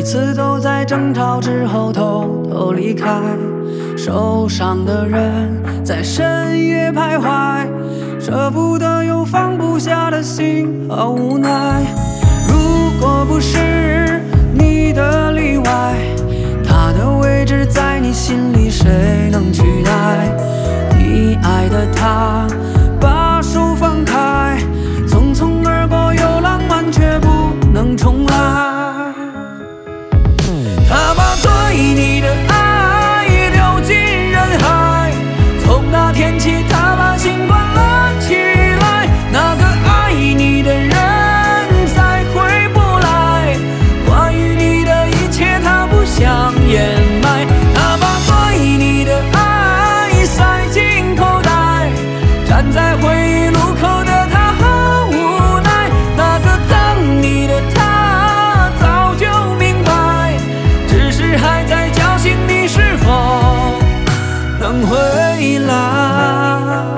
每次都在争吵之后偷偷离开，受伤的人在深夜徘徊，舍不得又放不下的心和无奈。如果不是你的例外，他的位置在你心里谁能取代？你爱的他把手放开，匆匆而过有浪漫却不能重来。他把对你的爱丢进人海，从那天起他把心关了起来。那个爱你的人再回不来，关于你的一切他不想掩埋。他把对你的爱塞进口袋，站在回忆路口的他很无奈。那个等你的他早就明白，只是还在侥幸你是否能回来。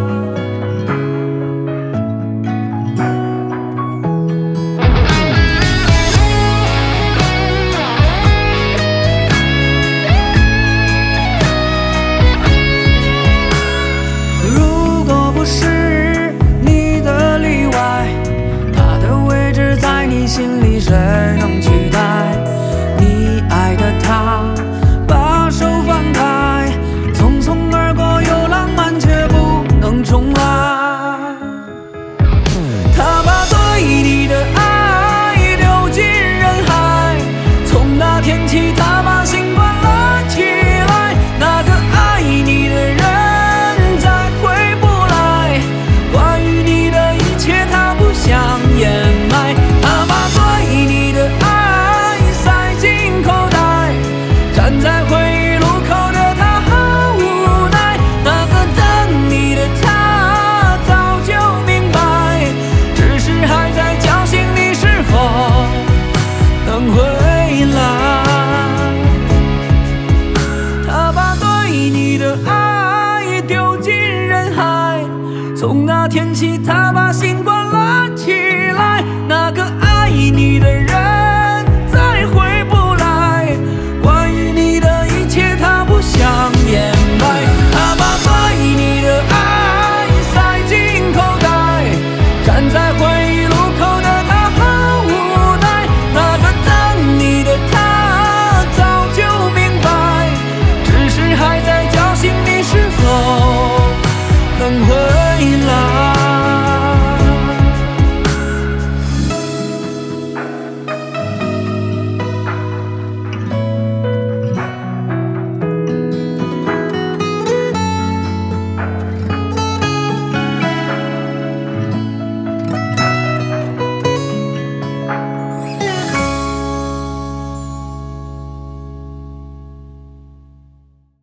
如果不是你的例外，他的位置在你心里谁能取代？你爱的他把手放开，匆匆而过有浪漫却不能重来。他把对你的爱丢进人海，从那天起他把心关了起来。那个爱你的人再回不来，关于你的一切他不想掩埋。他把对你的爱塞进口袋，站在回忆路口的他很无奈。那个等你的他早就明白，只是还在侥幸你是否能回来。他把对你的爱丢进人海，从那天起他把心关了起来。那个爱你的人